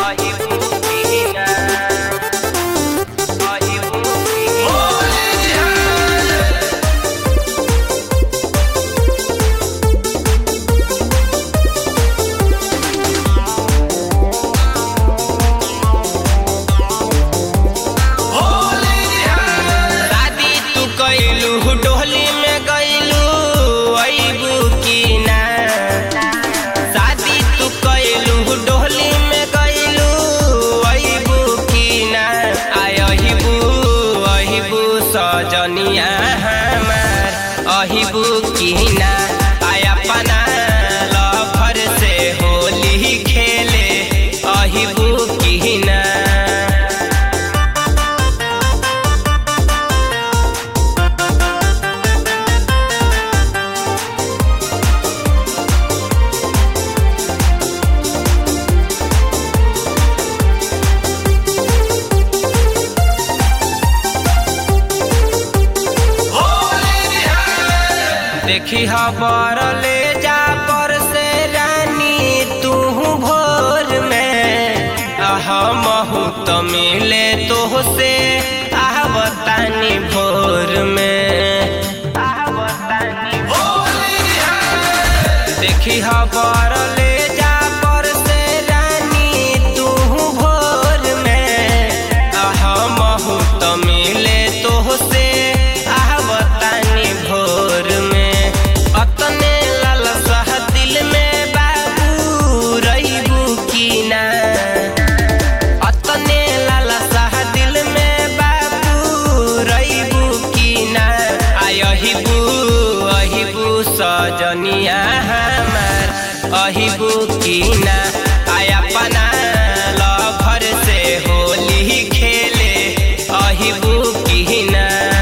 सजनिया हमार अहिबू की ना अपना लफर से होली खेले अहिबू की ना। देखी खबर ले जा पर से रानी तू भोर में महू तो मिले तो से बतानी भोर में। देखी खबर ले जा पर से रानी तू भोर में महू तो मिले तो से बतानी भोर में। अतने लालसा दिल में बाबू रहीबू की ना अतने लालसा दिल में बाबू रहीबू की ना अहिबू अहिबू सजनिया हमार अहिबू की ना अपना लफर से होली खेले अहिबू की ना।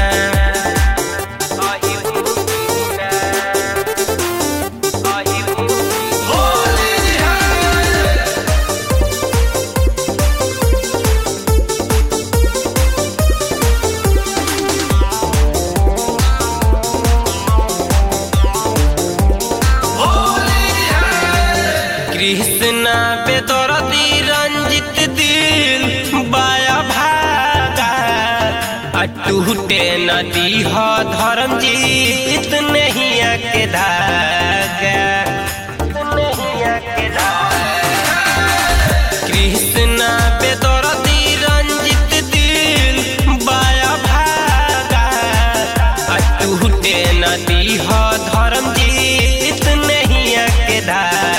कृष्णा बेदर्दी रंजित दिल बाया भागा टूटे नदी हो धर्मजीत नैया के धागा। कृष्णा बेदर्दी रंजित दिल बाया भागा टूटे नदी हो धर्मजीत नैया के धागा।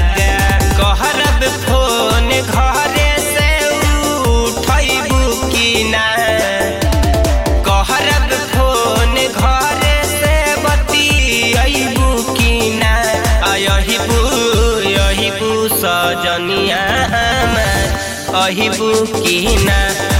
फोन घरे से उठैबू की ना कहरब फोन घरे से बतियैबू की ना अहिबू अहिबू सजनिया हमार अहिबू की ना।